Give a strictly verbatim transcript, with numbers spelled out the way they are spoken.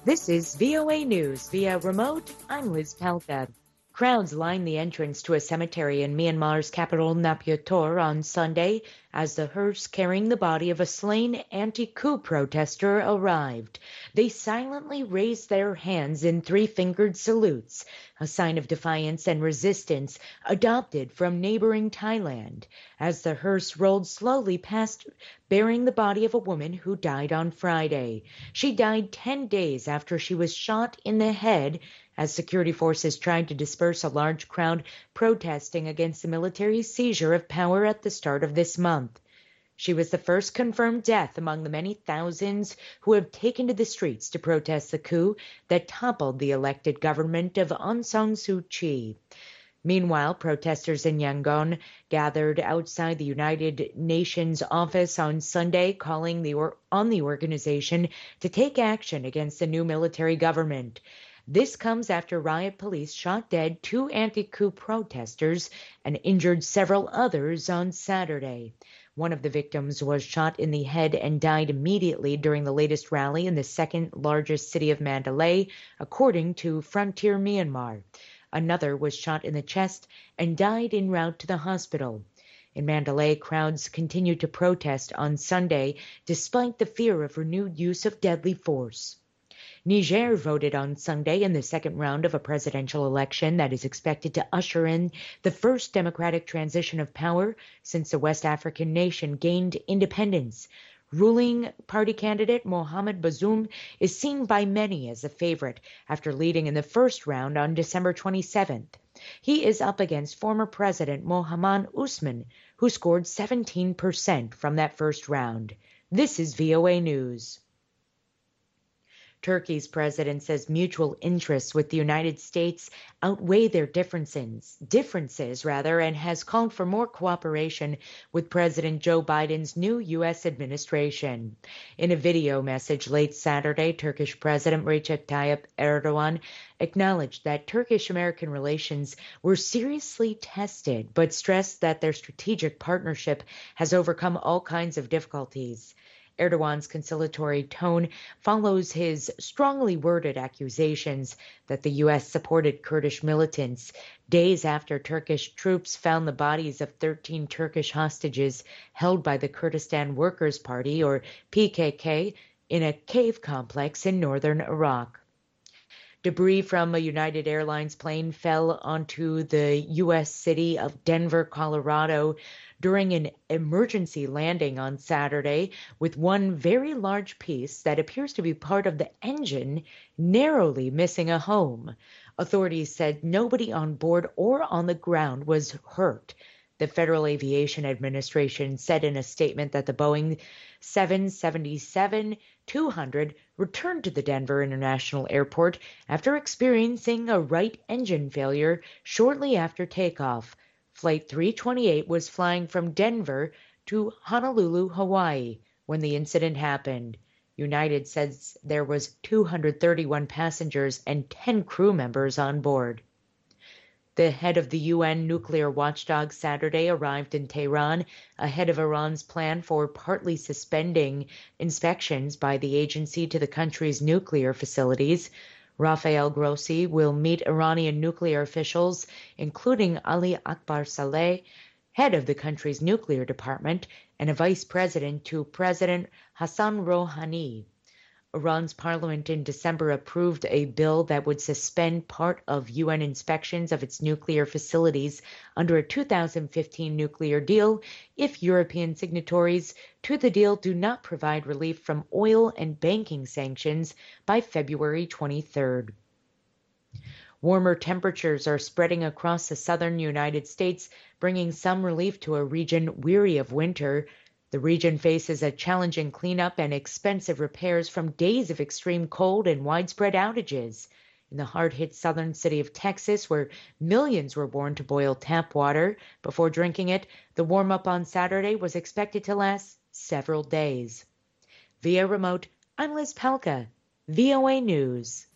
This is V O A News via remote. I'm Liz Pelka. Crowds lined the entrance to a cemetery in Myanmar's capital Naypyidaw on Sunday as the hearse carrying the body of a slain anti-coup protester arrived. They silently raised their hands in three-fingered salutes, a sign of defiance and resistance adopted from neighboring Thailand, as the hearse rolled slowly past, bearing the body of a woman who died on Friday. She died ten days after she was shot in the head as security forces tried to disperse a large crowd protesting against the military seizure of power at the start of this month. She was the first confirmed death among the many thousands who have taken to the streets to protest the coup that toppled the elected government of Aung San Suu Kyi. Meanwhile, protesters in Yangon gathered outside the United Nations office on Sunday, calling the or- on the organization to take action against the new military government. This comes after riot police shot dead two anti-coup protesters and injured several others on Saturday. One of the victims was shot in the head and died immediately during the latest rally in the second largest city of Mandalay, according to Frontier Myanmar. Another was shot in the chest and died en route to the hospital. In Mandalay, crowds continued to protest on Sunday despite the fear of renewed use of deadly force. Niger voted on Sunday in the second round of a presidential election that is expected to usher in the first democratic transition of power since the West African nation gained independence. Ruling party candidate Mohamed Bazoum is seen by many as a favorite after leading in the first round on December twenty-seventh. He is up against former President Mohamed Ousmane, who scored seventeen percent from that first round. This is V O A News. Turkey's president says mutual interests with the United States outweigh their differences, differences rather, and has called for more cooperation with President Joe Biden's new U S administration. In a video message late Saturday, Turkish President Recep Tayyip Erdogan acknowledged that Turkish-American relations were seriously tested, but stressed that their strategic partnership has overcome all kinds of difficulties. Erdogan's conciliatory tone follows his strongly worded accusations that the U S supported Kurdish militants days after Turkish troops found the bodies of thirteen Turkish hostages held by the Kurdistan Workers' Party, or P K K, in a cave complex in northern Iraq. Debris from a United Airlines plane fell onto the U S city of Denver, Colorado, during an emergency landing on Saturday, with one very large piece that appears to be part of the engine narrowly missing a home. Authorities said nobody on board or on the ground was hurt. The Federal Aviation Administration said in a statement that the Boeing seven seventy-seven two hundred returned to the Denver International Airport after experiencing a right engine failure shortly after takeoff. Flight three twenty-eight was flying from Denver to Honolulu, Hawaii, when the incident happened. United says there was two hundred thirty-one passengers and ten crew members on board. The head of the U N nuclear watchdog Saturday arrived in Tehran ahead of Iran's plan for partly suspending inspections by the agency to the country's nuclear facilities. Rafael Grossi will meet Iranian nuclear officials, including Ali Akbar Saleh, head of the country's nuclear department, and a vice president to President Hassan Rouhani. Iran's parliament in December approved a bill that would suspend part of U N inspections of its nuclear facilities under a two thousand fifteen nuclear deal if European signatories to the deal do not provide relief from oil and banking sanctions by February twenty-third. Warmer temperatures are spreading across the southern United States, bringing some relief to a region weary of winter. The region faces a challenging cleanup and expensive repairs from days of extreme cold and widespread outages. In the hard-hit southern city of Texas, where millions were born to boil tap water before drinking it, the warm-up on Saturday was expected to last several days. Via remote, I'm Liz Pelka, V O A News.